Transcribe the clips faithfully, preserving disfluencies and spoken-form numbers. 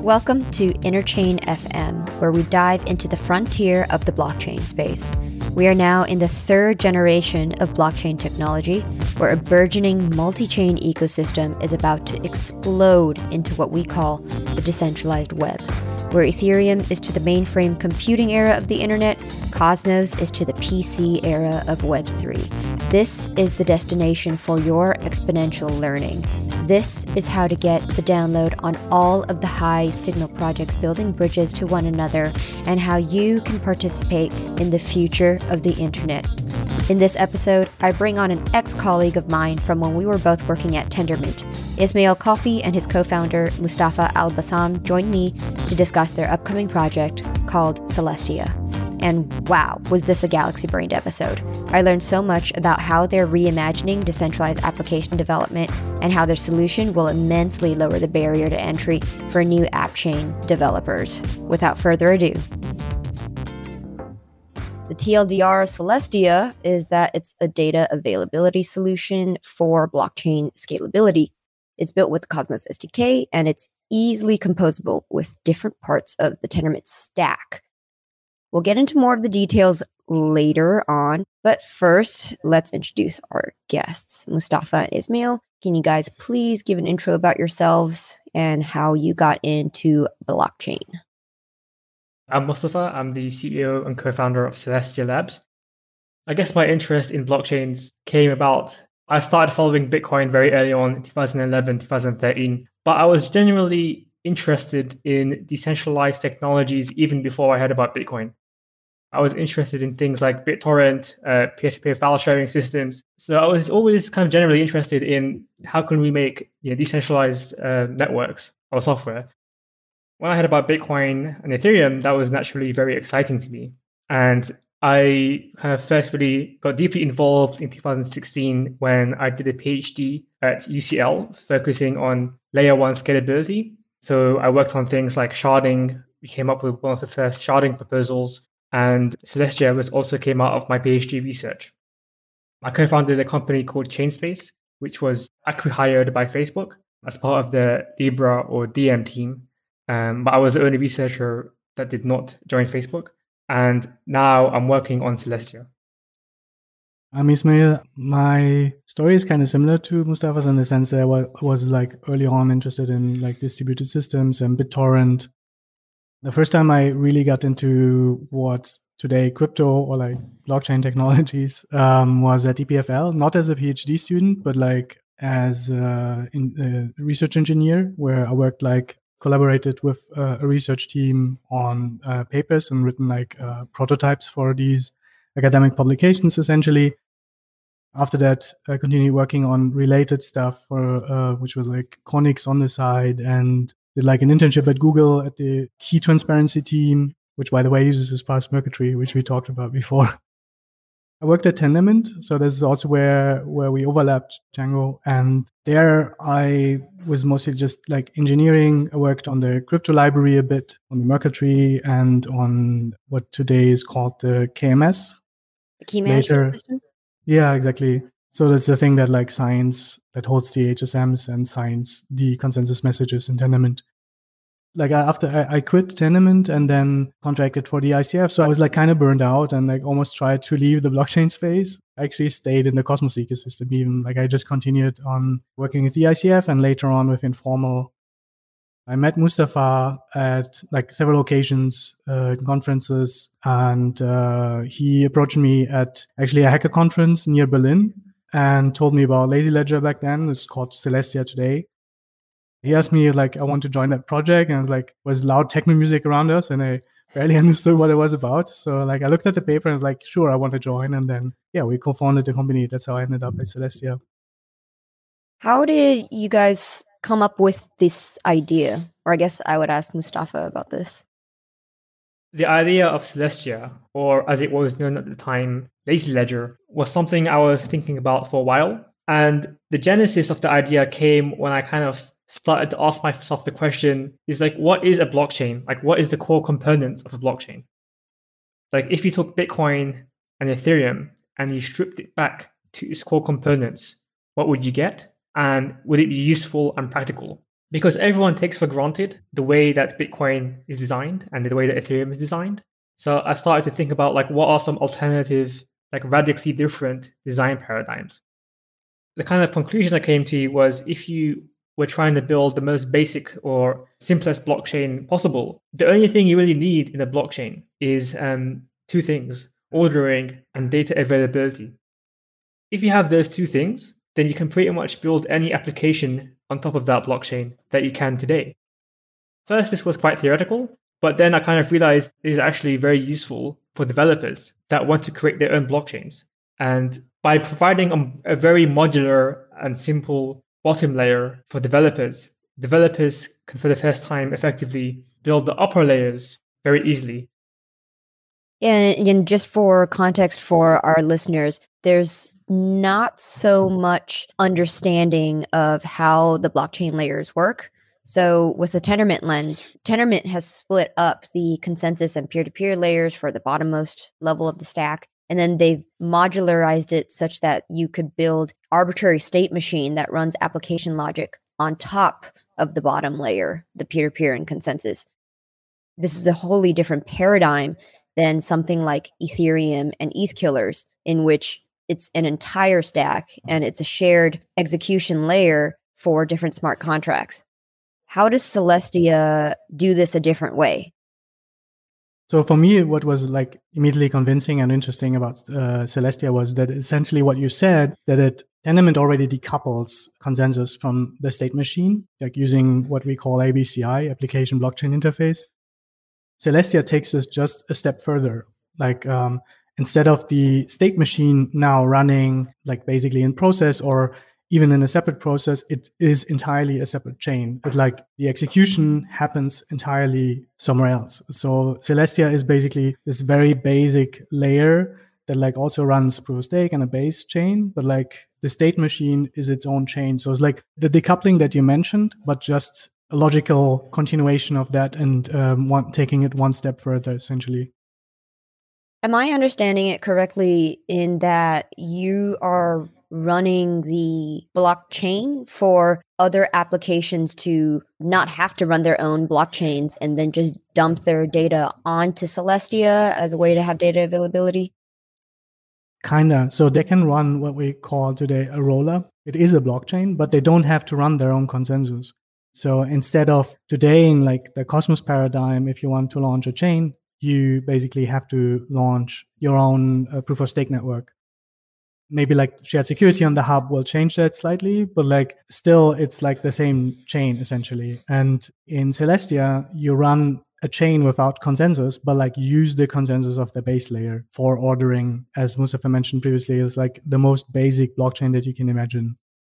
Welcome to Interchain F M, where we dive into the frontier of the blockchain space. We are now in the third generation of blockchain technology, where a burgeoning multi-chain ecosystem is about to explode into what we call the decentralized web, where Ethereum is to the mainframe computing era of the internet, Cosmos is to the P C era of Web three. This is the destination for your exponential learning. This is how to get the download on all of the high signal projects building bridges to one another, and how you can participate in the future of the internet. In this episode, I bring on an ex-colleague of mine from when we were both working at Tendermint. Ismail Khalfi and his co-founder Mustafa Al-Bassam joined me to discuss their upcoming project called Celestia. And wow, was this a galaxy brained episode. I learned so much about how they're reimagining decentralized application development and how their solution will immensely lower the barrier to entry for new app chain developers. Without further ado, the T L D R of Celestia is that it's a data availability solution for blockchain scalability. It's built with the Cosmos S D K, and it's easily composable with different parts of the Tendermint stack. We'll get into more of the details later on, but first, let's introduce our guests, Mustafa and Ismail. Can you guys please give an intro about yourselves and how you got into blockchain? I'm Mustafa. I'm the C E O and co-founder of Celestia Labs. I guess my interest in blockchains came about. I started following Bitcoin very early on in twenty eleven, twenty thirteen, but I was genuinely interested in decentralized technologies even before I heard about Bitcoin. I was interested in things like BitTorrent, uh, peer-to-peer file sharing systems. So I was always kind of generally interested in how can we make you know, decentralized uh, networks or software. When I heard about Bitcoin and Ethereum, that was naturally very exciting to me. And I kind of first really got deeply involved in two thousand sixteen when I did a PhD at U C L focusing on layer one scalability. So I worked on things like sharding. We came up with one of the first sharding proposals, and Celestia was also came out of my PhD research. I co-founded a company called Chainspace, which was acqui-hired by Facebook as part of the Libra or D M team. Um, but I was the only researcher that did not join Facebook. And now I'm working on Celestia. I'm Ismail. My story is kind of similar to Mustafa's in the sense that I wa- was like early on interested in like distributed systems and BitTorrent. The first time I really got into what's today crypto or like blockchain technologies um, was at E P F L, not as a PhD student, but like as a, in, a research engineer, where I worked like collaborated with uh, a research team on uh, papers and written like uh, prototypes for these academic publications, essentially. After that, I continued working on related stuff, for uh, which was like Connix on the side, and did like an internship at Google at the key transparency team, which, by the way, uses Sparse Mercury, which we talked about before. I worked at Tendermint, so this is also where where we overlapped Django, and there I was mostly just like engineering. I worked on the crypto library a bit, on the Mercury, and on what today is called the K M S. The key management Later, system? Yeah, exactly. So that's the thing that like signs, that holds the H S Ms and signs the consensus messages in Tendermint. Like I, after I, I quit Tendermint and then contracted for the I C F, so I was like kind of burned out and like almost tried to leave the blockchain space. I actually stayed in the Cosmos ecosystem even. Like I just continued on working with the I C F and later on with Informal. I met Mustafa at like several occasions, uh, conferences, and uh, he approached me at actually a hacker conference near Berlin and told me about Lazy Ledger back then. It's called Celestia today. He asked me like I want to join that project, and it was like was loud techno music around us, and I barely understood what it was about. So like I looked at the paper and was like, sure, I want to join, and then yeah, we co-founded the company. That's how I ended up at Celestia. How did you guys come up with this idea? Or I guess I would ask Mustafa about this. The idea of Celestia, or as it was known at the time, Lazy Ledger, was something I was thinking about for a while. And the genesis of the idea came when I kind of started to ask myself the question is like, what is a blockchain? Like, what is the core components of a blockchain? Like, if you took Bitcoin and Ethereum and you stripped it back to its core components, what would you get? And would it be useful and practical? because everyone takes for granted the way that Bitcoin is designed and the way that Ethereum is designed. So I started to think about like what are some alternative, like radically different design paradigms. The kind of conclusion I came to was if you were trying to build the most basic or simplest blockchain possible, the only thing you really need in a blockchain is um, two things, ordering and data availability. If you have those two things, then you can pretty much build any application on top of that blockchain that you can today. First, this was quite theoretical, but then I kind of realized it is actually very useful for developers that want to create their own blockchains. And by providing a, a very modular and simple bottom layer for developers, developers can for the first time effectively build the upper layers very easily. And, and just for context for our listeners, there's not so much understanding of how the blockchain layers work. So with the Tendermint lens, Tendermint has split up the consensus and peer-to-peer layers for the bottommost level of the stack. And then they've modularized it such that you could build arbitrary state machine that runs application logic on top of the bottom layer, the peer-to-peer and consensus. This is a wholly different paradigm than something like Ethereum and E T H killers, in which it's an entire stack and it's a shared execution layer for different smart contracts. How does Celestia do this a different way? So for me, what was like immediately convincing and interesting about uh, Celestia was that essentially what you said, that it Tendermint already decouples consensus from the state machine, like using what we call A B C I, Application Blockchain Interface. Celestia takes us just a step further. Like um, instead of the state machine now running like basically in process or even in a separate process, it is entirely a separate chain. It like the execution happens entirely somewhere else. So Celestia is basically this very basic layer that like also runs proof of stake and a base chain, but like the state machine is its own chain. So it's like the decoupling that you mentioned, but just a logical continuation of that and um, one, taking it one step further, essentially. Am I understanding it correctly in that you are running the blockchain for other applications to not have to run their own blockchains and then just dump their data onto Celestia as a way to have data availability? Kinda. So they can run what we call today a roller. It is a blockchain, but they don't have to run their own consensus. So instead of today in like the Cosmos paradigm, if you want to launch a chain, you basically have to launch your own uh, proof of stake network. Maybe like shared security on the hub will change that slightly, but like still it's like the same chain essentially. And in Celestia, you run a chain without consensus, but like use the consensus of the base layer for ordering, as Mustafa mentioned previously, is like the most basic blockchain that you can imagine.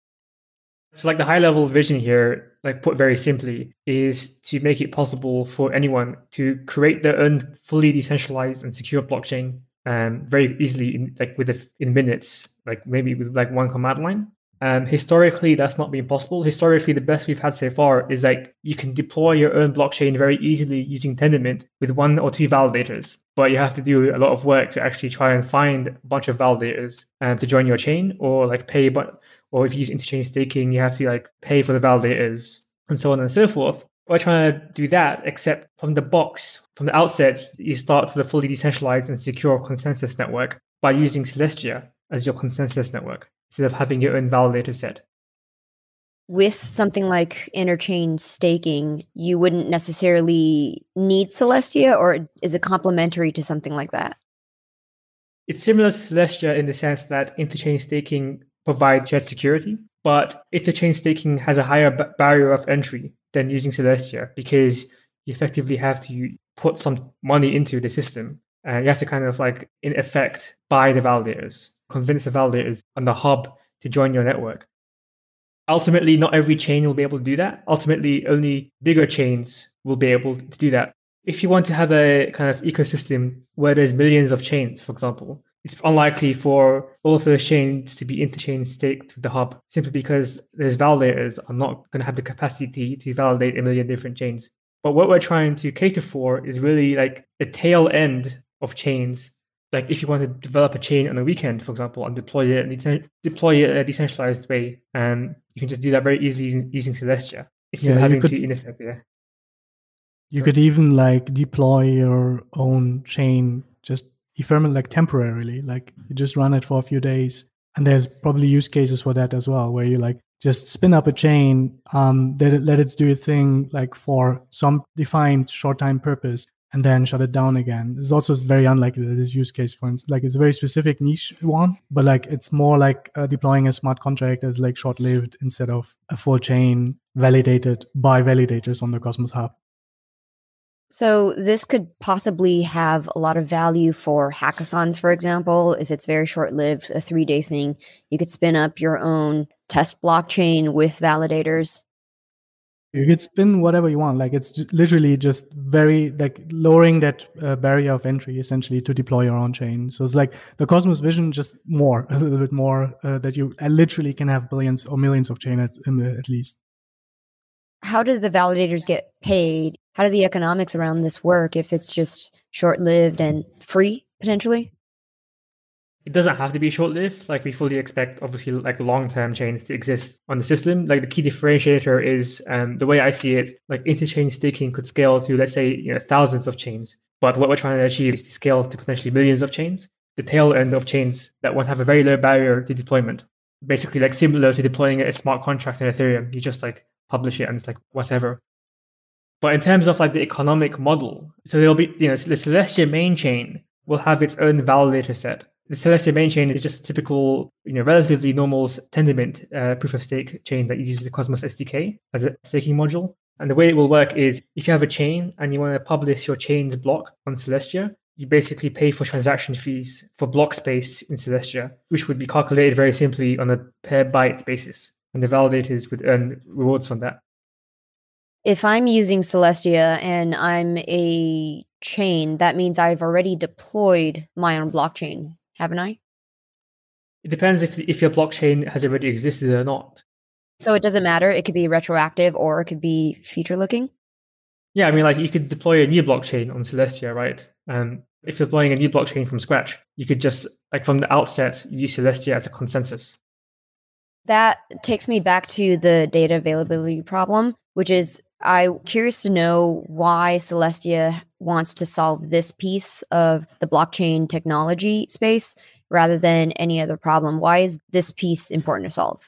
So like the high level vision here, like put very simply, is to make it possible for anyone to create their own fully decentralized and secure blockchain um, very easily, in, like with a, in minutes, like maybe with like one command line. Um, historically, that's not been possible. Historically, the best we've had so far is like you can deploy your own blockchain very easily using Tendermint with one or two validators, but you have to do a lot of work to actually try and find a bunch of validators um, to join your chain, or like pay, but or if you use interchain staking, you have to like pay for the validators and so on and so forth. We're trying to do that, except from the box, from the outset, you start with a fully decentralized and secure consensus network by using Celestia as your consensus network, instead of having your own validator set. With something like interchain staking, you wouldn't necessarily need Celestia, or is it complementary to something like that? It's similar to Celestia in the sense that interchain staking provides shared security, but interchain staking has a higher b- barrier of entry than using Celestia because you effectively have to put some money into the system. And you have to kind of like, in effect, buy the validators, convince the validators on the hub to join your network. Ultimately, not every chain will be able to do that. Ultimately, only bigger chains will be able to do that. If you want to have a kind of ecosystem where there's millions of chains, for example, it's unlikely for all of those chains to be interchain staked to the hub, simply because those validators are not going to have the capacity to validate a million different chains. But what we're trying to cater for is really like the tail end of chains. Like if you want to develop a chain on a weekend, for example, and deploy it, and deploy it in a decentralized way, and you can just do that very easily using Celestia. instead of Yeah, you having could to, in effect, yeah. you Sorry? could even like deploy your own chain just ephemeral, like temporarily, like you just run it for a few days. And there's probably use cases for that as well, where you like just spin up a chain, um, let it let it do a thing like for some defined short time purpose, and then shut it down again. It's also very unlikely that this use case, for instance, like it's a very specific niche one, but like it's more like uh, deploying a smart contract as like short lived instead of a full chain validated by validators on the Cosmos Hub. So this could possibly have a lot of value for hackathons, for example. If it's very short-lived, a three-day thing, you could spin up your own test blockchain with validators. You could spin whatever you want. Like it's just literally just very like lowering that uh, barrier of entry essentially to deploy your own chain. So it's like the Cosmos vision, just more, a little bit more uh, that you uh, literally can have billions or millions of chains at, at least. How do the validators get paid? How do the economics around this work if it's just short-lived and free, potentially? It doesn't have to be short-lived. Like we fully expect, obviously, like long-term chains to exist on the system. Like the key differentiator is um, the way I see it. Like interchain staking could scale to, let's say, you know, thousands of chains. But what we're trying to achieve is to scale to potentially millions of chains. The tail end of chains that won't have a very low barrier to deployment. Basically, like similar to deploying a smart contract in Ethereum. You just like publish it and it's like whatever. But in terms of like the economic model, so there'll be, you know, the Celestia main chain will have its own validator set. The Celestia main chain is just a typical, you know, relatively normal Tendermint uh, proof of stake chain that uses the Cosmos S D K as a staking module. And the way it will work is if you have a chain and you want to publish your chain's block on Celestia, you basically pay for transaction fees for block space in Celestia, which would be calculated very simply on a per byte basis. And the validators would earn rewards from that. If I'm using Celestia and I'm a chain, that means I've already deployed my own blockchain, haven't I? It depends if if your blockchain has already existed or not. So it doesn't matter. It could be retroactive or it could be future looking. Yeah, I mean, like you could deploy a new blockchain on Celestia, right? Um, if you're deploying a new blockchain from scratch, you could just, like from the outset, use Celestia as a consensus. That takes me back to the data availability problem, which is I'm curious to know why Celestia wants to solve this piece of the blockchain technology space rather than any other problem. Why is this piece important to solve?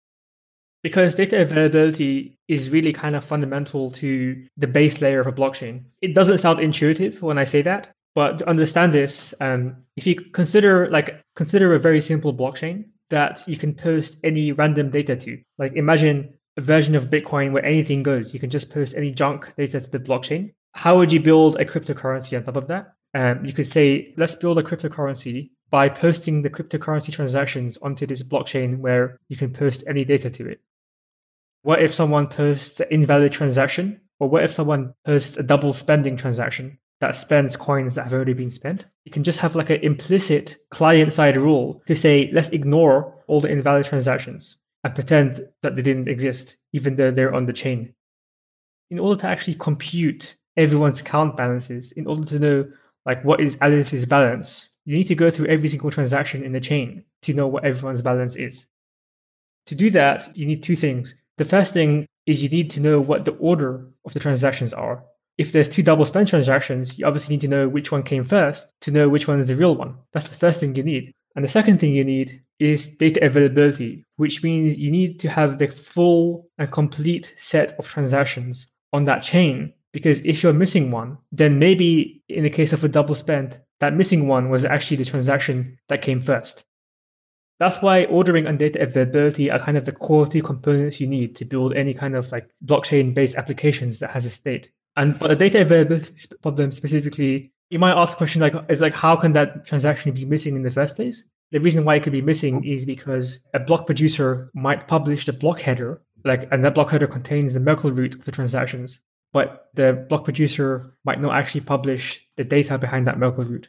Because data availability is really kind of fundamental to the base layer of a blockchain. It doesn't sound intuitive when I say that, but to understand this, um, if you consider like consider a very simple blockchain that you can post any random data to, like imagine a version of Bitcoin where anything goes. You can just post any junk data to the blockchain. How would you build a cryptocurrency on top of that? Um, you could say, let's build a cryptocurrency by posting the cryptocurrency transactions onto this blockchain where you can post any data to it. What if someone posts an invalid transaction? Or what if someone posts a double spending transaction that spends coins that have already been spent? You can just have like an implicit client-side rule to say, let's ignore all the invalid transactions and pretend that they didn't exist, even though they're on the chain. In order to actually compute everyone's account balances, in order to know like what is Alice's balance, you need to go through every single transaction in the chain to know what everyone's balance is. To do that, you need two things. The first thing is you need to know what the order of the transactions are. If there's two double spend transactions, you obviously need to know which one came first to know which one is the real one. That's the first thing you need. And the second thing you need is data availability, which means you need to have the full and complete set of transactions on that chain. Because if you're missing one, then maybe in the case of a double spend, that missing one was actually the transaction that came first. That's why ordering and data availability are kind of the core two components you need to build any kind of like blockchain-based applications that has a state. And for the data availability problem specifically, you might ask a question like, is like, how can that transaction be missing in the first place? The reason why it could be missing is because a block producer might publish the block header, like, and that block header contains the Merkle root of the transactions, but the block producer might not actually publish the data behind that Merkle root.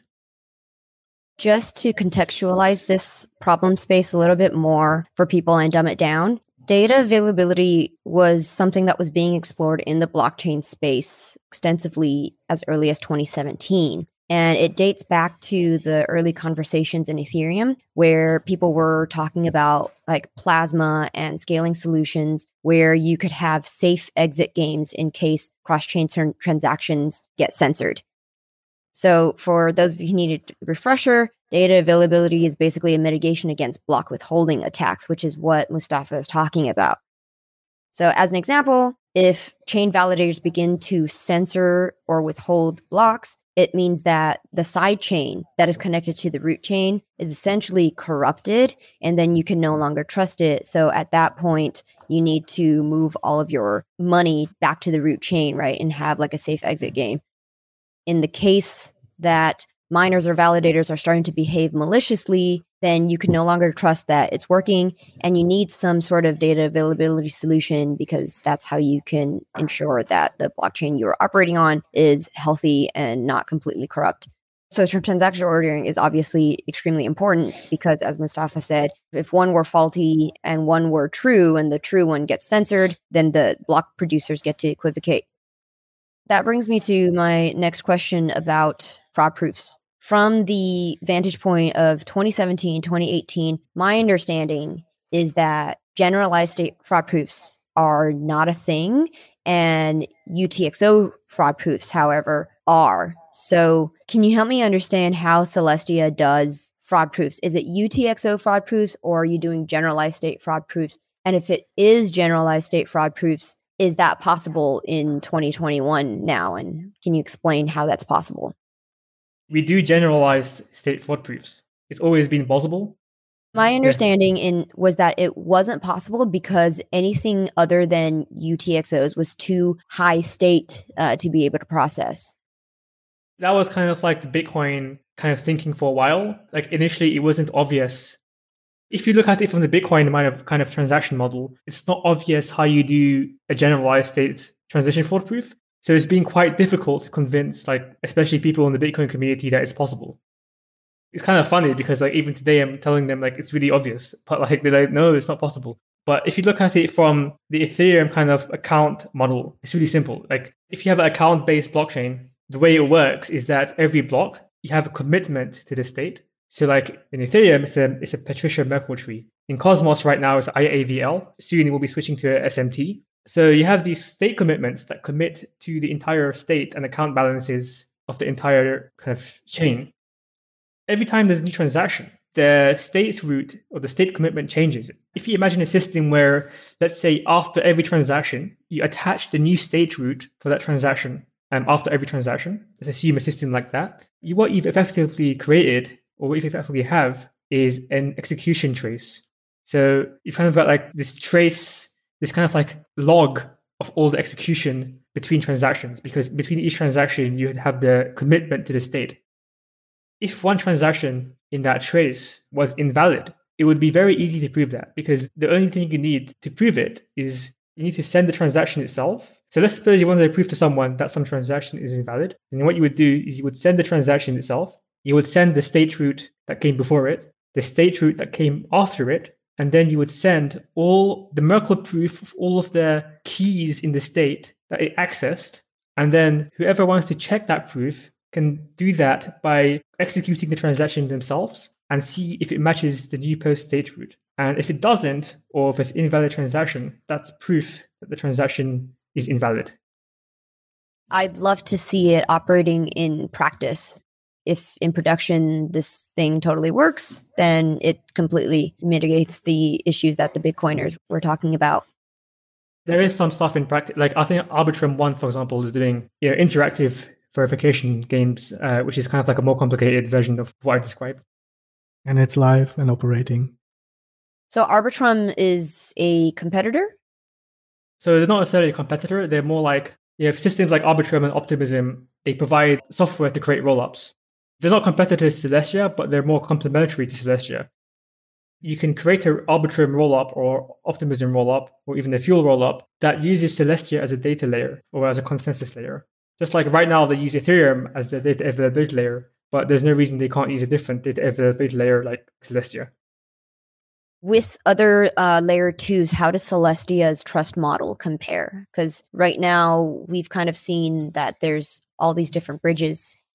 Just to contextualize this problem space a little bit more for people and dumb it down, data availability was something that was being explored in the blockchain space extensively as early as twenty seventeen. And it dates back to the early conversations in Ethereum, where people were talking about like plasma and scaling solutions where you could have safe exit games in case cross-chain tran- transactions get censored. So for those of you who need a refresher, data availability is basically a mitigation against block withholding attacks, which is what Mustafa is talking about. So as an example, if chain validators begin to censor or withhold blocks, it means that the side chain that is connected to the root chain is essentially corrupted, and then you can no longer trust it. So at that point, you need to move all of your money back to the root chain, right, and have like a safe exit game. In the case that miners or validators are starting to behave maliciously, then you can no longer trust that it's working, and you need some sort of data availability solution because that's how you can ensure that the blockchain you're operating on is healthy and not completely corrupt. So transaction ordering is obviously extremely important because, as Mustafa said, if one were faulty and one were true and the true one gets censored, then the block producers get to equivocate. That brings me to my next question about fraud proofs. From the vantage point of twenty seventeen, twenty eighteen, my understanding is that generalized state fraud proofs are not a thing, and U T X O fraud proofs, however, are. So can you help me understand how Celestia does fraud proofs? Is it U T X O fraud proofs, or are you doing generalized state fraud proofs? And if it is generalized state fraud proofs, is that possible in twenty twenty-one now? And can you explain how that's possible? We do generalized state fraud proofs. It's always been possible. My understanding yeah. in was that it wasn't possible because anything other than U T X Os was too high state uh, to be able to process. That was kind of like the Bitcoin kind of thinking for a while. Like initially, it wasn't obvious. If you look at it from the Bitcoin kind of transaction model, it's not obvious how you do a generalized state transition fraud proof. So it's been quite difficult to convince, like, especially people in the Bitcoin community, that it's possible. It's kind of funny because, like, even today I'm telling them, like, it's really obvious, but like they're like, no, it's not possible. But if you look at it from the Ethereum kind of account model, it's really simple. Like, if you have an account-based blockchain, the way it works is that every block you have a commitment to the state. So, like in Ethereum, it's a it's a Patricia Merkle tree. In Cosmos right now, it's I A V L. Soon we'll be switching to S M T. So you have these state commitments that commit to the entire state and account balances of the entire kind of chain. Every time there's a new transaction, the state root or the state commitment changes. If you imagine a system where, let's say, after every transaction, you attach the new state root for that transaction, um, after every transaction, let's assume a system like that, you, what you've effectively created, or what you effectively have, is an execution trace. So you kind of got like this trace, this kind of like log of all the execution between transactions, because between each transaction, you have the commitment to the state. If one transaction in that trace was invalid, it would be very easy to prove that, because the only thing you need to prove it is you need to send the transaction itself. So let's suppose you wanted to prove to someone that some transaction is invalid. And what you would do is you would send the transaction itself. You would send the state root that came before it, the state root that came after it, and then you would send all the Merkle proof of all of the keys in the state that it accessed. And then whoever wants to check that proof can do that by executing the transaction themselves and see if it matches the new post state root. And if it doesn't, or if it's an invalid transaction, that's proof that the transaction is invalid. I'd love to see it operating in practice. If in production this thing totally works, then it completely mitigates the issues that the Bitcoiners were talking about. There is some stuff in practice. Like I think Arbitrum one, for example, is doing you know, interactive verification games, uh, which is kind of like a more complicated version of what I described. And it's live and operating. So Arbitrum is a competitor? So they're not necessarily a competitor. They're more like you know, systems like Arbitrum and Optimism. They provide software to create rollups. They're not competitors to Celestia, but they're more complementary to Celestia. You can create an Arbitrum rollup or Optimism rollup or even a Fuel rollup that uses Celestia as a data layer or as a consensus layer. Just like right now, they use Ethereum as the data availability layer, but there's no reason they can't use a different data availability layer like Celestia. With other uh, layer twos, how does Celestia's trust model compare? Because right now, we've kind of seen that there's all these different bridges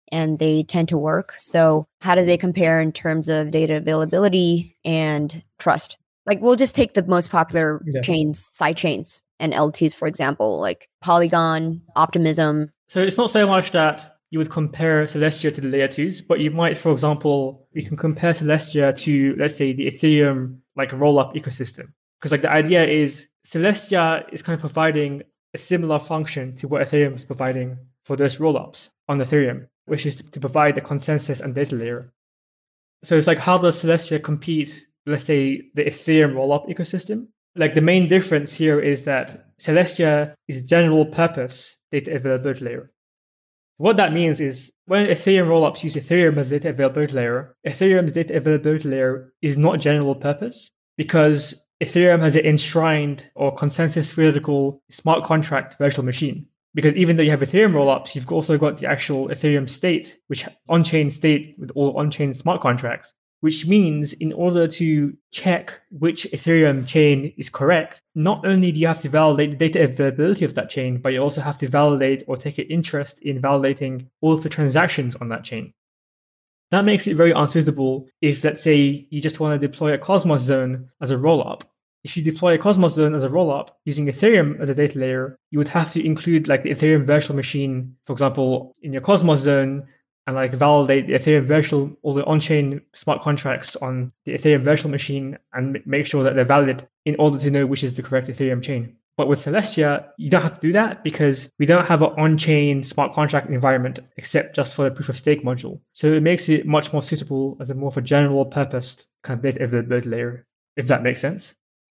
and they tend to work. So how do they compare in terms of data availability and trust? Like, we'll just take the most popular Yeah. chains, side chains and L Ts, for example, like Polygon, Optimism. So it's not so much that you would compare Celestia to the layer twos, but you might, for example, you can compare Celestia to, let's say, the Ethereum like roll-up ecosystem. Because like the idea is Celestia is kind of providing a similar function to what Ethereum is providing for those roll-ups on Ethereum, which is to provide the consensus and data layer. So it's like, how does Celestia compete, let's say, the Ethereum roll-up ecosystem? Like the main difference here is that Celestia is general purpose data availability layer. What that means is when Ethereum rollups use Ethereum as data availability layer, Ethereum's data availability layer is not general purpose because Ethereum has an enshrined or consensus theoretical smart contract virtual machine. Because even though you have Ethereum rollups, you've also got the actual Ethereum state, which on-chain state with all on-chain smart contracts, which means in order to check which Ethereum chain is correct, not only do you have to validate the data availability of that chain, but you also have to validate or take an interest in validating all of the transactions on that chain. That makes it very unsuitable if, let's say, you just want to deploy a Cosmos zone as a rollup. If you deploy a Cosmos zone as a rollup using Ethereum as a data layer, you would have to include like the Ethereum virtual machine, for example, in your Cosmos zone, and like validate the Ethereum virtual, all the on-chain smart contracts on the Ethereum virtual machine and make sure that they're valid in order to know which is the correct Ethereum chain. But with Celestia, you don't have to do that because we don't have an on-chain smart contract environment except just for the proof of stake module. So it makes it much more suitable as a more of a general purpose kind of data availability layer, if that makes sense.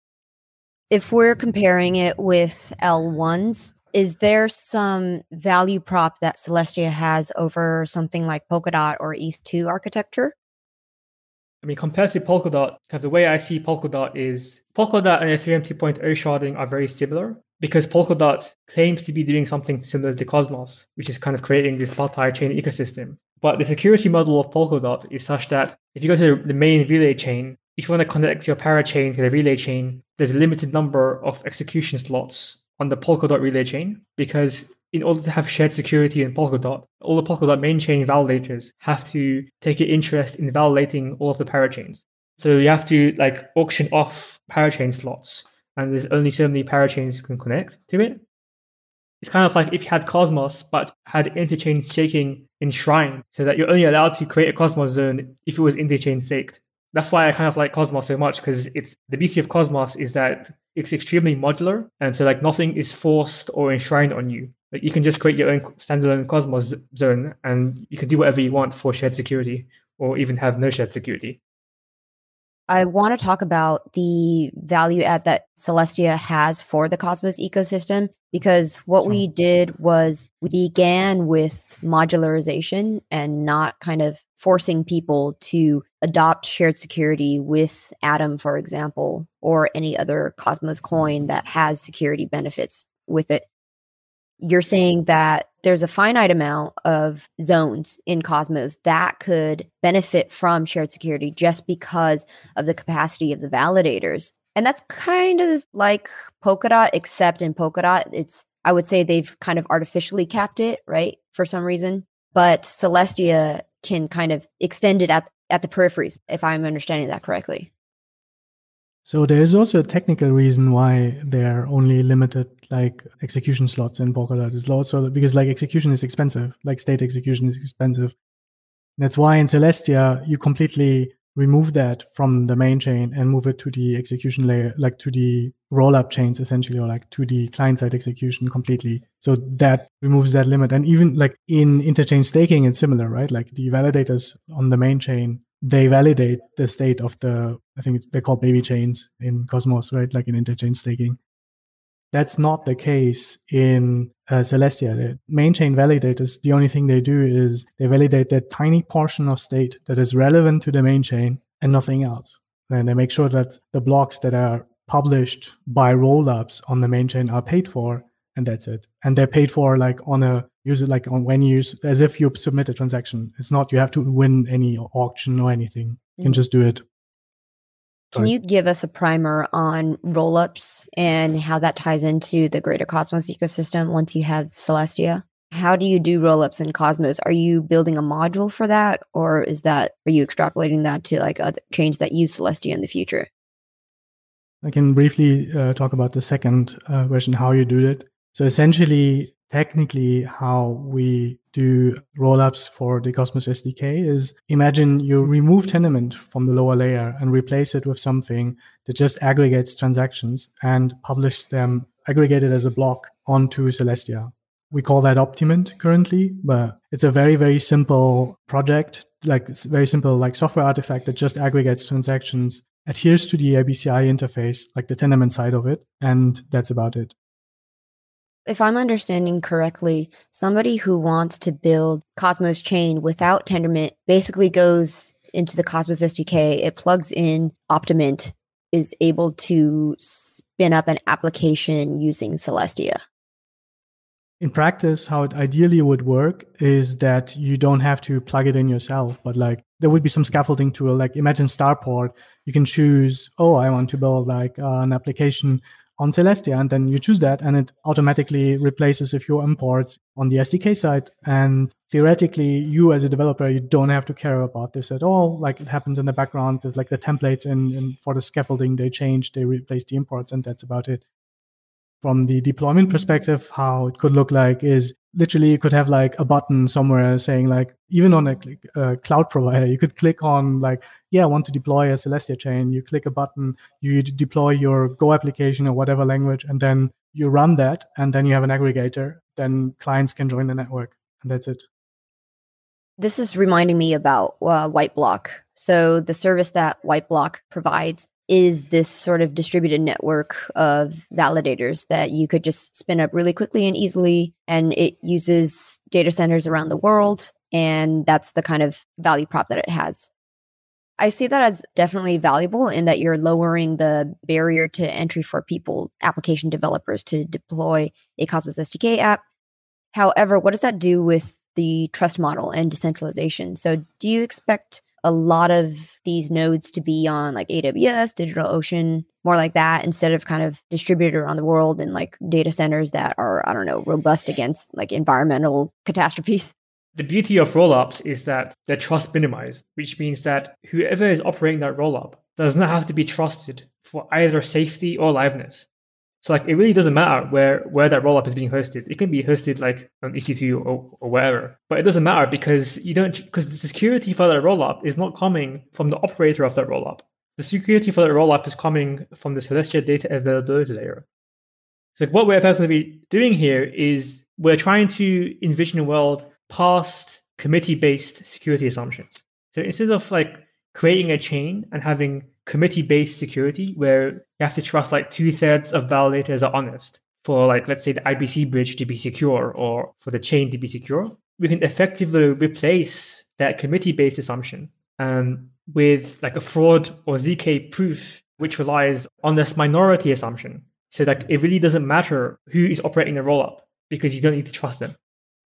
If we're comparing it with L ones, is there some value prop that Celestia has over something like Polkadot or E T H two architecture? I mean, compared to Polkadot, kind of the way I see Polkadot is Polkadot and Ethereum two point oh sharding are very similar because Polkadot claims to be doing something similar to Cosmos, which is kind of creating this multi-chain ecosystem. But the security model of Polkadot is such that if you go to the main relay chain, if you want to connect your parachain to the relay chain, there's a limited number of execution slots on the Polkadot relay chain, because in order to have shared security in Polkadot, all the Polkadot main chain validators have to take an interest in validating all of the parachains. So you have to like auction off parachain slots, and there's only so many parachains can connect to it. It's kind of like if you had Cosmos, but had interchain staking enshrined, so that you're only allowed to create a Cosmos zone if it was interchain staked. That's why I kind of like Cosmos so much, because it's the beauty of Cosmos is that it's extremely modular, and so like nothing is forced or enshrined on you. Like you can just create your own standalone Cosmos zone, and you can do whatever you want for shared security, or even have no shared security. I want to talk about the value add that Celestia has for the Cosmos ecosystem, because what sure. we did was we began with modularization and not kind of forcing people to adopt shared security with Atom, for example, or any other Cosmos coin that has security benefits with it. You're saying that there's a finite amount of zones in Cosmos that could benefit from shared security just because of the capacity of the validators. And that's kind of like Polkadot, except in Polkadot, it's, I would say they've kind of artificially capped it, right, for some reason. But Celestia can kind of extend it at, at the peripheries, if I'm understanding that correctly. So there is also a technical reason why they're only limited like execution slots in Polkadot is low. So because like execution is expensive, like state execution is expensive. And that's why in Celestia, you completely remove that from the main chain and move it to the execution layer, like to the roll-up chains essentially, or like to the client-side execution completely. So that removes that limit. And even like in interchain staking, it's similar, right? Like the validators on the main chain, they validate the state of the, I think it's, they're called baby chains in Cosmos, right? Like in interchain staking. That's not the case in uh, Celestia. The main chain validators, the only thing they do is they validate that tiny portion of state that is relevant to the main chain and nothing else. And they make sure that the blocks that are published by rollups on the main chain are paid for, and that's it. And they're paid for like on a user, like on when you, as if you submit a transaction. It's not, you have to win any auction or anything. You can just do it. Can you give us a primer on rollups and how that ties into the greater Cosmos ecosystem once you have Celestia? How do you do rollups in Cosmos? Are you building a module for that, or is that are you extrapolating that to like other chains that use Celestia in the future? I can briefly uh, talk about the second uh, question, how you do it. So essentially, technically, how we do rollups for the Cosmos S D K is, imagine you remove Tendermint from the lower layer and replace it with something that just aggregates transactions and publish them aggregated as a block onto Celestia. We call that Optimint currently, but it's a very, very simple project, like it's very simple, like software artifact that just aggregates transactions, adheres to the A B C I interface, like the Tendermint side of it, and that's about it. If I'm understanding correctly, somebody who wants to build Cosmos Chain without Tendermint basically goes into the Cosmos S D K, it plugs in Optimint, is able to spin up an application using Celestia. In practice, how it ideally would work is that you don't have to plug it in yourself, but like there would be some scaffolding tool. Like imagine Starport, you can choose, oh, I want to build like uh, an application on Celestia, and then you choose that, and it automatically replaces a few imports on the S D K side. And theoretically, you as a developer, you don't have to care about this at all. Like it happens in the background. There's like the templates, and, and for the scaffolding, they change, they replace the imports, and that's about it. From the deployment perspective, how it could look like is literally you could have like a button somewhere saying like, even on a, a cloud provider, you could click on like, yeah, I want to deploy a Celestia chain. You click a button, you deploy your Go application or whatever language, and then you run that, and then you have an aggregator. Then clients can join the network, and that's it. This is reminding me about uh, Whiteblock. So the service that Whiteblock provides is this sort of distributed network of validators that you could just spin up really quickly and easily. And it uses data centers around the world. And that's the kind of value prop that it has. I see that as definitely valuable in that you're lowering the barrier to entry for people, application developers, to deploy a Cosmos S D K app. However, what does that do with the trust model and decentralization? So do you expect a lot of these nodes to be on like A W S, DigitalOcean, more like that, instead of kind of distributed around the world in like data centers that are, I don't know, robust against like environmental catastrophes? The beauty of rollups is that they're trust minimized, which means that whoever is operating that rollup does not have to be trusted for either safety or liveness. So like it really doesn't matter where where that rollup is being hosted. It can be hosted like on E C two or, or wherever, but it doesn't matter because you don't because the security for that rollup is not coming from the operator of that rollup. The security for that rollup is coming from the Celestia data availability layer. So what we're effectively doing here is we're trying to envision a world past committee-based security assumptions. So instead of like creating a chain and having committee-based security where you have to trust like two-thirds of validators are honest for like, let's say the I B C bridge to be secure or for the chain to be secure, we can effectively replace that committee-based assumption um, with like a fraud or Z K proof, which relies on this minority assumption. So that it really doesn't matter who is operating the rollup because you don't need to trust them.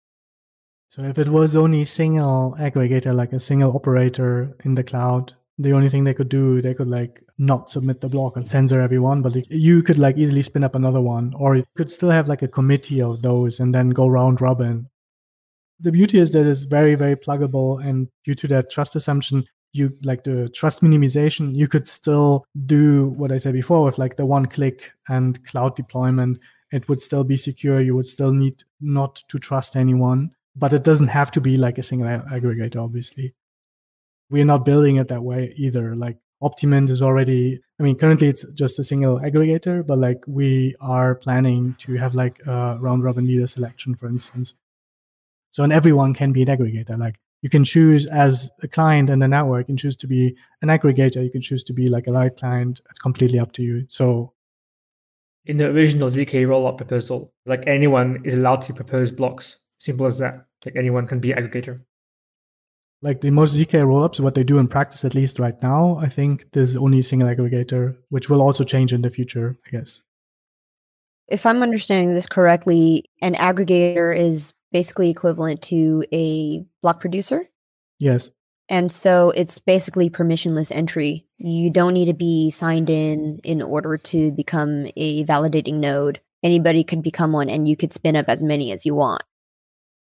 So if it was only single aggregator, like a single operator in the cloud, the only thing they could do, they could like not submit the block and censor everyone, but you could like easily spin up another one, or you could still have like a committee of those and then go round robin. The beauty is that it's very, very pluggable, and due to that trust assumption, you like the trust minimization, you could still do what I said before with like the one click and cloud deployment. It would still be secure. You would still need not to trust anyone. But it doesn't have to be like a single aggregator, obviously. We're not building it that way either. Like Optimint is already, I mean, currently it's just a single aggregator, but like we are planning to have like a round robin leader selection, for instance. So, and everyone can be an aggregator. Like you can choose as a client in the network, you can choose to be an aggregator. You can choose to be like a light client. It's completely up to you. So in the original Z K rollup proposal, like anyone is allowed to propose blocks. Simple as that. Like anyone can be aggregator. Like the most Z K rollups, what they do in practice, at least right now, I think there's only a single aggregator, which will also change in the future, I guess. If I'm understanding this correctly, an aggregator is basically equivalent to a block producer? Yes. And so it's basically permissionless entry. You don't need to be signed in in order to become a validating node. Anybody could become one, and you could spin up as many as you want.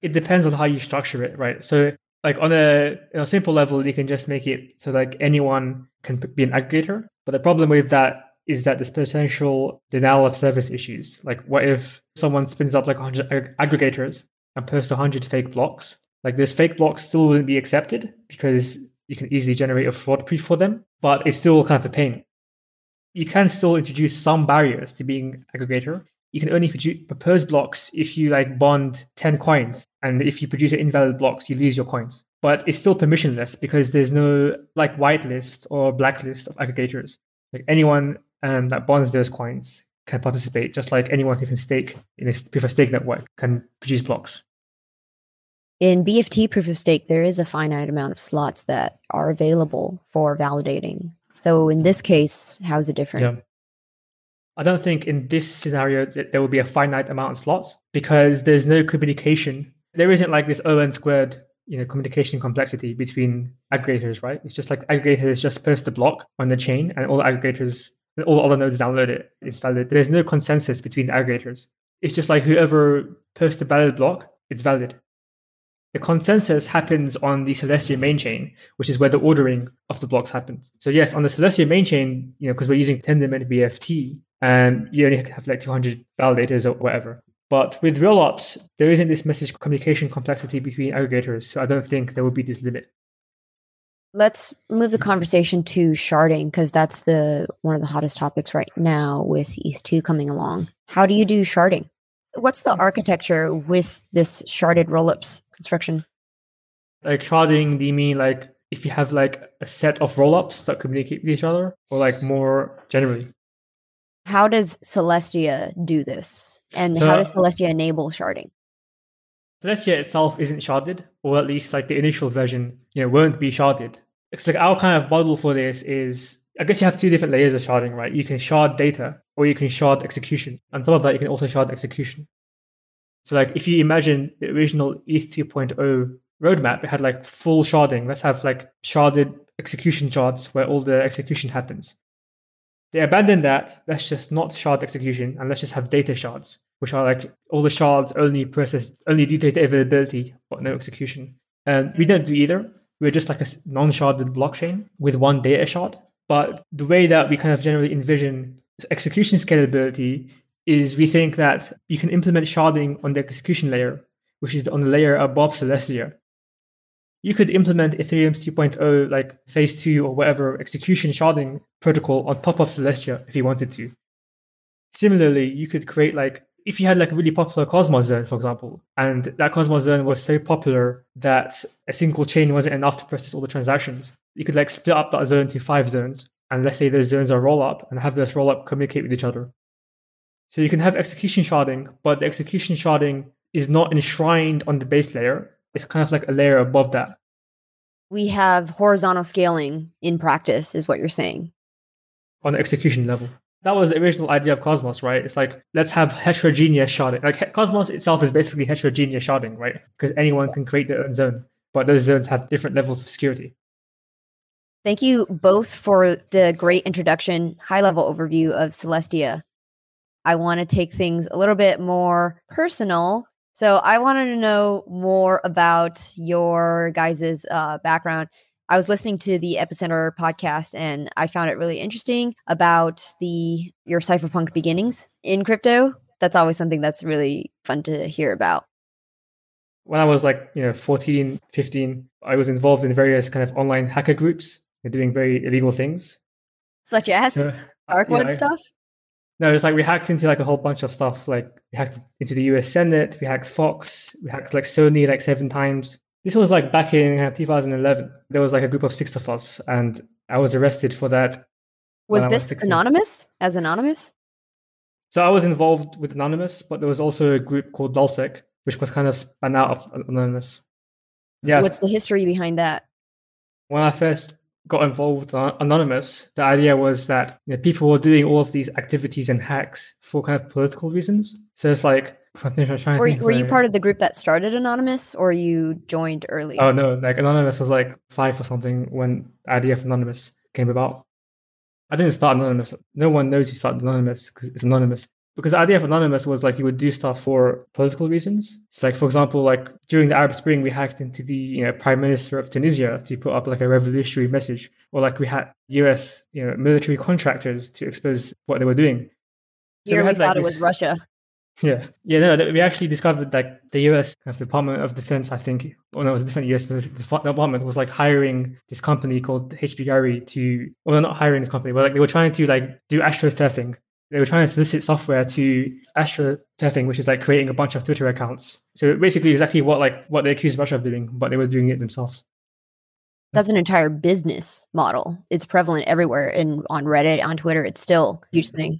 It depends on how you structure it, right? So like on a, on a simple level, you can just make it so like anyone can be an aggregator. But the problem with that is that there's potential denial of service issues. Like what if someone spins up like one hundred ag- aggregators and posts one hundred fake blocks? Like those fake blocks still wouldn't be accepted because you can easily generate a fraud proof for them, but it's still kind of a pain. You can still introduce some barriers to being aggregator. You can only produ- propose blocks if you like bond ten coins, and if you produce invalid blocks, you lose your coins. But it's still permissionless because there's no like whitelist or blacklist of aggregators. Like anyone um, that bonds those coins can participate, just like anyone who can stake in a proof of stake network can produce blocks. In B F T proof of stake, there is a finite amount of slots that are available for validating. So in this case, how is it different? Yeah. I don't think in this scenario that there will be a finite amount of slots because there's no communication. There isn't like this O n squared, you know, communication complexity between aggregators, right? It's just like aggregators just post a block on the chain and all the aggregators, all the other nodes download it. It's valid. There's no consensus between the aggregators. It's just like whoever posts a valid block, it's valid. The consensus happens on the Celestia main chain, which is where the ordering of the blocks happens. So yes, on the Celestia main chain, you know, because we're using Tendermint B F T, and you only have like two hundred validators or whatever. But with Rollups, there isn't this message communication complexity between aggregators, so I don't think there will be this limit. Let's move the conversation to sharding, because that's the one of the hottest topics right now with E T H two coming along. How do you do sharding? What's the architecture with this sharded rollups construction? Like sharding, do you mean like if you have like a set of rollups that communicate with each other, or like more generally? How does Celestia do this? And So, how does Celestia enable sharding? Celestia itself isn't sharded, or at least like the initial version, you know, won't be sharded. It's like our kind of model for this is, I guess you have two different layers of sharding, right? You can shard data or you can shard execution. On top of that, you can also shard execution. So like if you imagine the original E T H two point oh roadmap, it had like full sharding. Let's have like sharded execution shards where all the execution happens. They abandoned that. Let's just not shard execution and let's just have data shards, which are like all the shards only process, only do data availability, but no execution. And we don't do either. We're just like a non-sharded blockchain with one data shard. But the way that we kind of generally envision execution scalability is we think that you can implement sharding on the execution layer, which is on the layer above Celestia. You could implement Ethereum's two point oh, like phase two or whatever execution sharding protocol on top of Celestia if you wanted to. Similarly, you could create like, if you had like a really popular Cosmos zone, for example, and that Cosmos zone was so popular that a single chain wasn't enough to process all the transactions, you could like split up that zone to five zones. And let's say those zones are roll up and have this roll up communicate with each other. So you can have execution sharding, but the execution sharding is not enshrined on the base layer. It's kind of like a layer above that. We have horizontal scaling in practice, is what you're saying. On the execution level. That was the original idea of Cosmos, right? It's like, let's have heterogeneous sharding. Like Cosmos itself is basically heterogeneous sharding, right? Because anyone can create their own zone, but those zones have different levels of security. Thank you both for the great introduction, high-level overview of Celestia. I want to take things a little bit more personal. So I wanted to know more about your guys' uh, background. I was listening to the Epicenter podcast and I found it really interesting about the your cypherpunk beginnings in crypto. That's always something that's really fun to hear about. When I was like, you know, fourteen, fifteen, I was involved in various kind of online hacker groups and doing very illegal things. Such as So, dark you web know, stuff? No, it's like we hacked into like a whole bunch of stuff. Like we hacked into the U S Senate, we hacked Fox, we hacked like Sony like seven times. This was like back in uh, two thousand eleven. There was like a group of six of us, and I was arrested for that. Was this was anonymous? As anonymous? So I was involved with Anonymous, but there was also a group called Dulsec, which was kind of spun out of Anonymous. So yeah. What's the history behind that? When I first got involved with Anonymous, the idea was that, you know, people were doing all of these activities and hacks for kind of political reasons. So it's like, I'm trying to were, think were you part of the group that started Anonymous, or you joined early? Oh no, like Anonymous was like five or something when the idea of Anonymous came about. I didn't start Anonymous. No one knows who started Anonymous because it's anonymous. Because the idea of Anonymous was like you would do stuff for political reasons. So like, for example, like during the Arab Spring, we hacked into the you know Prime Minister of Tunisia to put up like a revolutionary message, or like we had U S you know military contractors to expose what they were doing. Here we we, had, like, thought it this- was Russia. Yeah, yeah, no, th- we actually discovered like the U S kind of Department of Defense, I think, or no, it was a different U S department, was like hiring this company called H P Gary to, well, they're not hiring this company, but like they were trying to like do astroturfing. They were trying to solicit software to astroturfing, which is like creating a bunch of Twitter accounts. So basically, exactly what like what they accused Russia of doing, but they were doing it themselves. That's an entire business model. It's prevalent everywhere, and on Reddit, on Twitter, it's still a huge thing.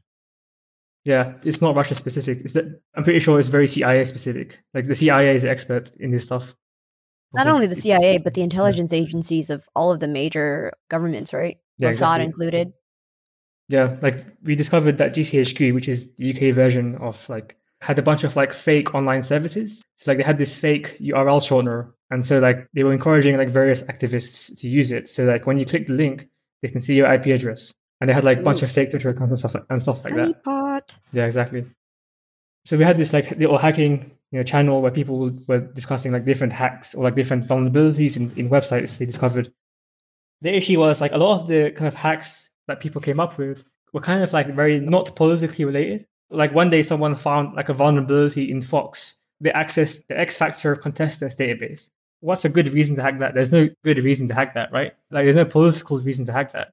Yeah, it's not Russia specific. It's that, I'm pretty sure it's very C I A specific. Like the C I A is an expert in this stuff. Not only the C I A, but the intelligence agencies of all of the major governments, right? Yeah, Mossad exactly. included. Yeah, like we discovered that G C H Q, which is the U K version of like, had a bunch of like fake online services. So like they had this fake U R L shortener, and so like they were encouraging like various activists to use it. So like when you click the link, they can see your I P address, and they had like a bunch of fake Twitter accounts and stuff like, and stuff like that. Honeypot. Yeah, exactly. So we had this like little hacking you know channel where people were discussing like different hacks or like different vulnerabilities in, in websites they discovered. The issue was like a lot of the kind of hacks that people came up with were kind of like very not politically related. Like one day someone found like a vulnerability in Fox. They accessed the X Factor contestants database. What's a good reason to hack that? There's no good reason to hack that, right? Like there's no political reason to hack that.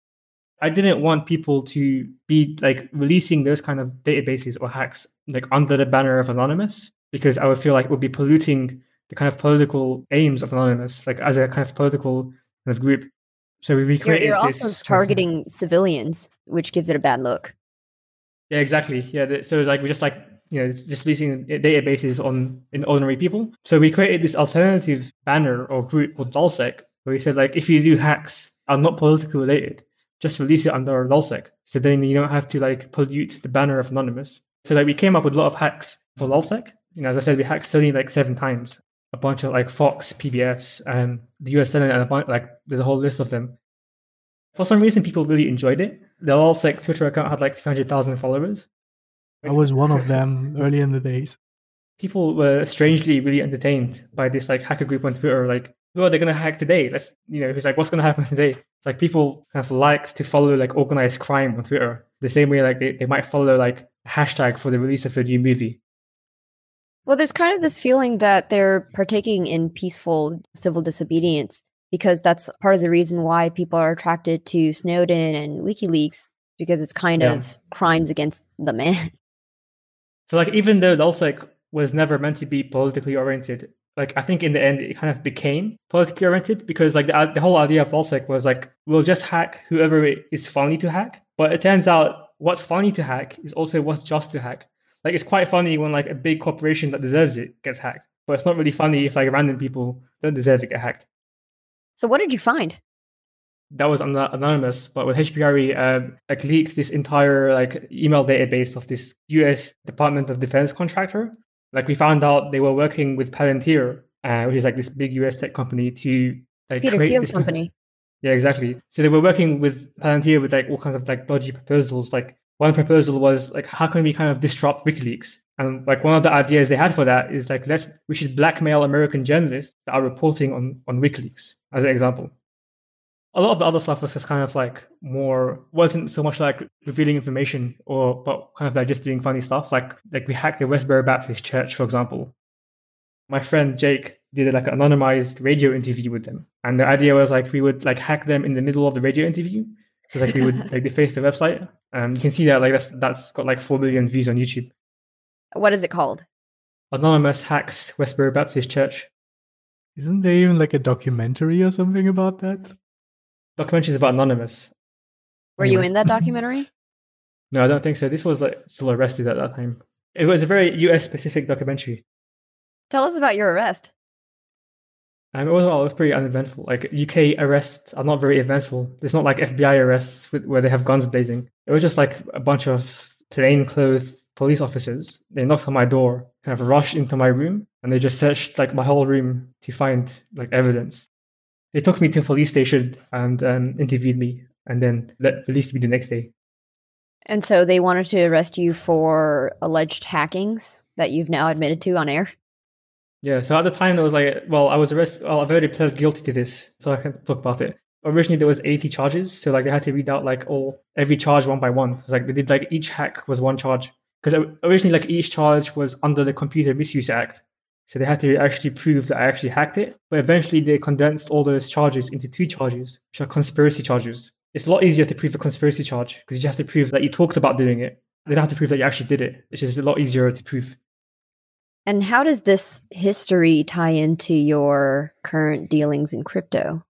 I didn't want people to be like releasing those kind of databases or hacks like under the banner of Anonymous, because I would feel like it would be polluting the kind of political aims of Anonymous, like as a kind of political kind of group. So we You're, recreated you're also this. targeting civilians, which gives it a bad look. Yeah, exactly. Yeah, the- so like we just like you know it's just releasing databases on in ordinary people. So we created this alternative banner or group called LulzSec, where we said like if you do hacks are not politically related, just release it under LulzSec. So then you don't have to like pollute the banner of Anonymous. So like we came up with a lot of hacks for LulzSec. You know, as I said, we hacked Sony like seven times. A bunch of like Fox, P B S, and the U S Senate, and a bunch like there's a whole list of them. For some reason, people really enjoyed it. The LulzSec Twitter account had like three hundred thousand followers. I was one of them early in the days. People were strangely really entertained by this like hacker group on Twitter. Like, oh, they're gonna hack today. Let's, you know, it's like, what's gonna happen today? It's like people kind of like to follow like organized crime on Twitter the same way like they, they might follow like a hashtag for the release of a new movie. Well, there's kind of this feeling that they're partaking in peaceful civil disobedience, because that's part of the reason why people are attracted to Snowden and WikiLeaks, because it's kind Yeah. of crimes against the man. So like even though LulzSec was never meant to be politically oriented, like I think in the end it kind of became politically oriented, because like the, the whole idea of LulzSec was like we'll just hack whoever is funny to hack. But it turns out what's funny to hack is also what's just to hack. Like it's quite funny when like a big corporation that deserves it gets hacked, but it's not really funny if like random people don't deserve to get hacked. So what did you find? That was an- anonymous, but with H P R, um, like leaked this entire like email database of this U S Department of Defense contractor. Like we found out they were working with Palantir, uh, which is like this big U S tech company, to like Peter create Thiel's this company. Yeah, exactly. So they were working with Palantir with like all kinds of like dodgy proposals. Like one proposal was like, how can we kind of disrupt WikiLeaks? And like one of the ideas they had for that is like, let's we should blackmail American journalists that are reporting on on WikiLeaks, as an example. A lot of the other stuff was just kind of like more wasn't so much like revealing information or but kind of like just doing funny stuff. Like like we hacked the Westboro Baptist Church, for example. My friend Jake did like an anonymized radio interview with them, and the idea was like we would like hack them in the middle of the radio interview, so like we would like deface the website. Um, you can see that like that's that's got like four million views on YouTube. What is it called? Anonymous hacks Westboro Baptist Church. Isn't there even like a documentary or something about that? Documentaries about Anonymous. Were you Anyways. in that documentary? No, I don't think so. This was like still arrested at that time. It was a very U S specific documentary. Tell us about your arrest. Um, it was, well, it was pretty uneventful. Like U K arrests are not very eventful. It's not like F B I arrests with, where they have guns blazing. It was just like a bunch of plainclothes police officers. They knocked on my door, kind of rushed into my room, and they just searched like my whole room to find like evidence. They took me to a police station and um, interviewed me, and then let, released me the next day. And so they wanted to arrest you for alleged hackings that you've now admitted to on air? Yeah, so at the time, there was like, well, I was arrested. Well, I've already pled guilty to this, so I can talk about it. Originally, there was eighty charges, so like they had to read out like all every charge one by one. It's like they did like each hack was one charge, because originally like each charge was under the Computer Misuse Act, so they had to actually prove that I actually hacked it. But eventually, they condensed all those charges into two charges, which are conspiracy charges. It's a lot easier to prove a conspiracy charge because you just have to prove that you talked about doing it. They don't have to prove that you actually did it, which is a lot easier to prove. And how does this history tie into your current dealings in crypto?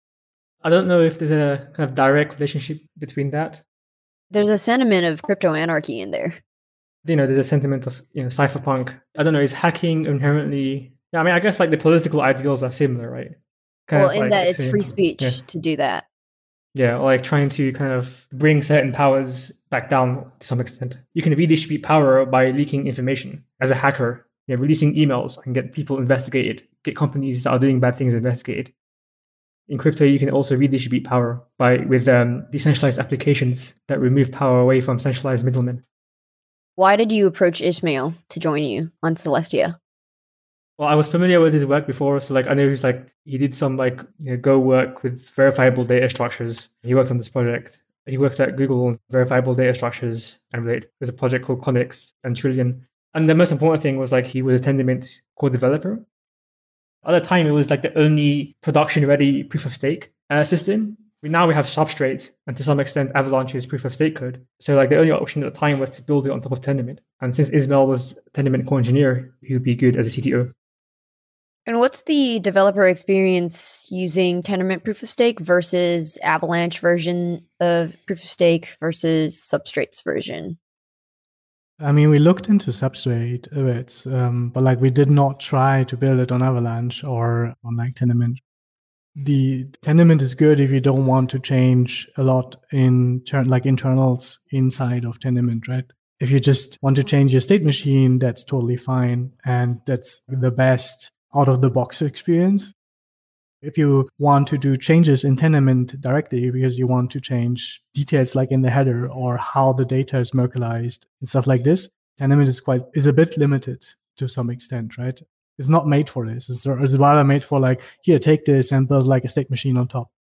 I don't know if there's a kind of direct relationship between that. There's a sentiment of crypto anarchy in there. You know, there's a sentiment of, you know, cypherpunk. I don't know, is hacking inherently... Yeah, I mean, I guess like the political ideals are similar, right? Kind well, of in like, that it's to, free speech yeah. to do that. Yeah, or like trying to kind of bring certain powers back down to some extent. You can redistribute power by leaking information. As a hacker, you know, releasing emails and get people investigated, get companies that are doing bad things investigated. In crypto, you can also redistribute power by with um, decentralized applications that remove power away from centralized middlemen. Why did you approach Ismail to join you on Celestia? Well, I was familiar with his work before, so like I know he's like he did some like you know, Go work with verifiable data structures. He worked on this project. He worked at Google on verifiable data structures and related. There's a project called Connix and Trillion. And the most important thing was like he was a Tendermint core developer. At the time, it was like the only production-ready proof of stake uh, system. Now we have Substrate, and to some extent, Avalanche's proof of stake code. So like the only option at the time was to build it on top of Tendermint. And since Ismail was Tendermint core engineer, he would be good as a C T O. And what's the developer experience using Tendermint proof of stake versus Avalanche version of proof of stake versus Substrate's version? I mean, we looked into Substrate a bit, um, but like we did not try to build it on Avalanche or on like Tendermint. The Tendermint is good if you don't want to change a lot in turn like internals inside of Tendermint, right? If you just want to change your state machine, that's totally fine, and that's the best out of the box experience. If you want to do changes in Tendermint directly because you want to change details like in the header or how the data is merkleized and stuff like this, Tendermint is quite is a bit limited to some extent, right? It's not made for this. It's, it's rather made for like, here, take this and build like a state machine on top.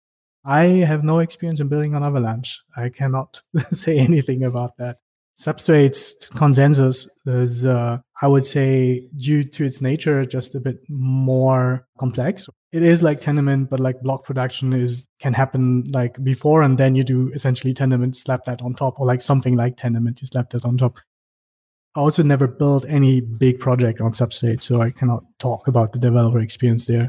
I have no experience in building on Avalanche. I cannot say anything about that. Substrate's consensus is, uh, I would say, due to its nature, just a bit more complex. It is like Tendermint, but like block production is can happen like before, and then you do essentially Tendermint, slap that on top, or like something like Tendermint, you slap that on top. I also never built any big project on Substrate, so I cannot talk about the developer experience there.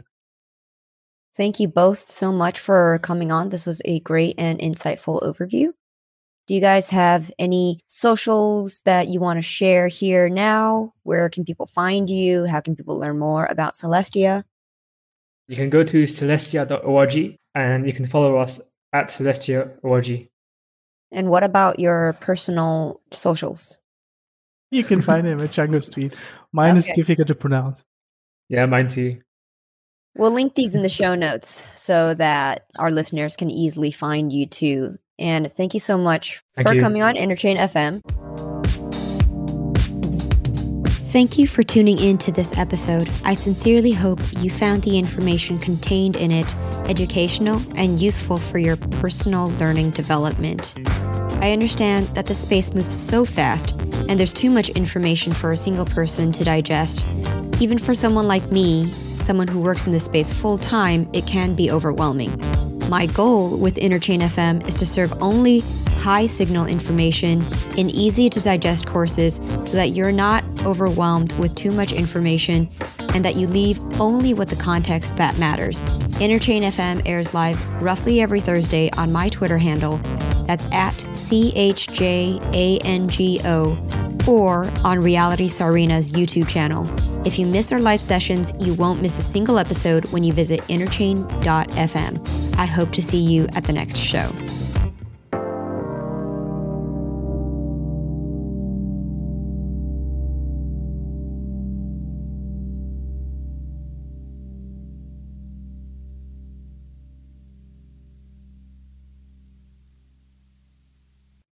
Thank you both so much for coming on. This was a great and insightful overview. Do you guys have any socials that you want to share here now? Where can people find you? How can people learn more about Celestia? You can go to celestia dot org and you can follow us at celestia dot org. And what about your personal socials? You can find him at Django Street. Mine okay. is difficult to pronounce. Yeah, mine too. We'll link these in the show notes so that our listeners can easily find you too. And thank you so much thank for you. coming on Interchain F M. Thank you for tuning in to this episode. I sincerely hope you found the information contained in it educational and useful for your personal learning development. I understand that the space moves so fast and there's too much information for a single person to digest. Even for someone like me, someone who works in this space full time, it can be overwhelming. My goal with Interchain F M is to serve only high signal information in easy to digest courses so that you're not overwhelmed with too much information and that you leave only with the context that matters. Interchain F M airs live roughly every Thursday on my Twitter handle. That's at C H J A N G O or on Reality Sarina's YouTube channel. If you miss our live sessions, you won't miss a single episode when you visit interchain dot f m. I hope to see you at the next show.